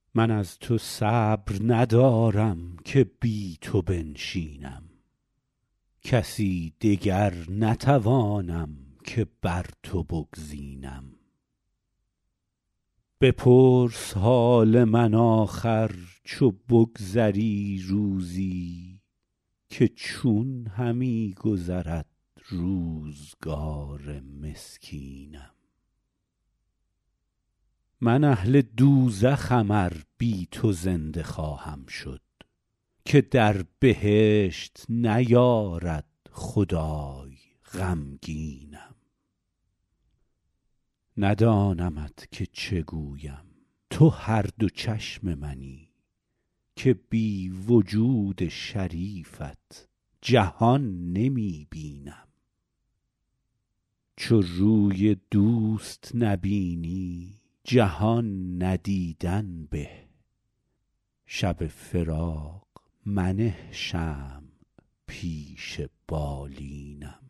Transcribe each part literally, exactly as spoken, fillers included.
من از تو صبر ندارم که بی تو بنشینم، کسی دگر نتوانم که بر تو بگزینم. بپرس حال من آخر چو بگذری روزی، که چون همی گذرد روزگار مسکینم. من اهل دوزخم ار بی تو زنده خواهم شد، که در بهشت نیارد خدای غمگینم. ندانمت که چه گویم، تو هر دو چشم منی، که بی وجود شریفت جهان نمی بینم. چو روی دوست نبینی جهان ندیدن به، شب فراق منه شمع پیش بالینم.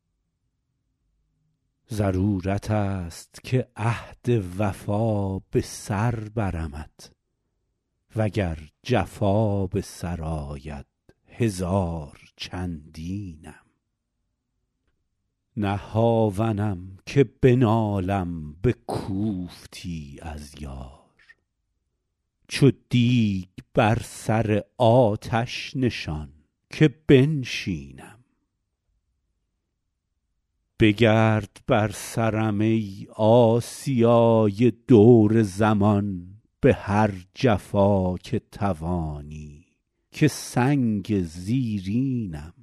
ضرورت است که عهد وفا به سر برمت، وگر جفا به سر آید هزار چندینم. نه هاونم که بنالم به کوفتی از یار، چو دیگ بر سر آتش نشان که بنشینم. بگرد بر سرم ای آسیای دور زمان، به هر جفا که توانی که سنگ زیرینم.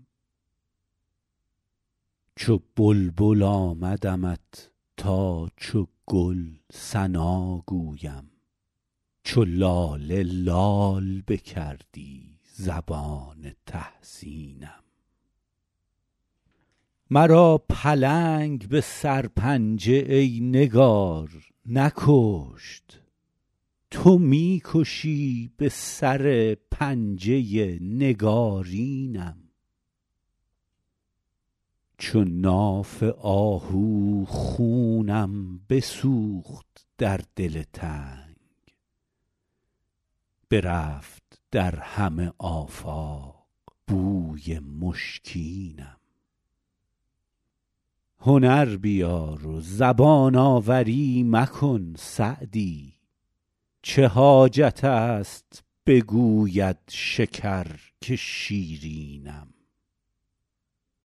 چو بلبل آمدمت تا چو گل ثنا گویم، چو لاله لال بکردی زبان تحسینم. مرا پلنگ به سرپنجه ای نگار نکشت، تو می کشی به سر پنجه نگارینم. چو ناف آهو خونم بسوخت در دل تنگ، برفت در همه آفاق بوی مشکینم. هنر بیار و زبان آوری مکن سعدی، چه حاجت است بگوید شکر که شیرینم.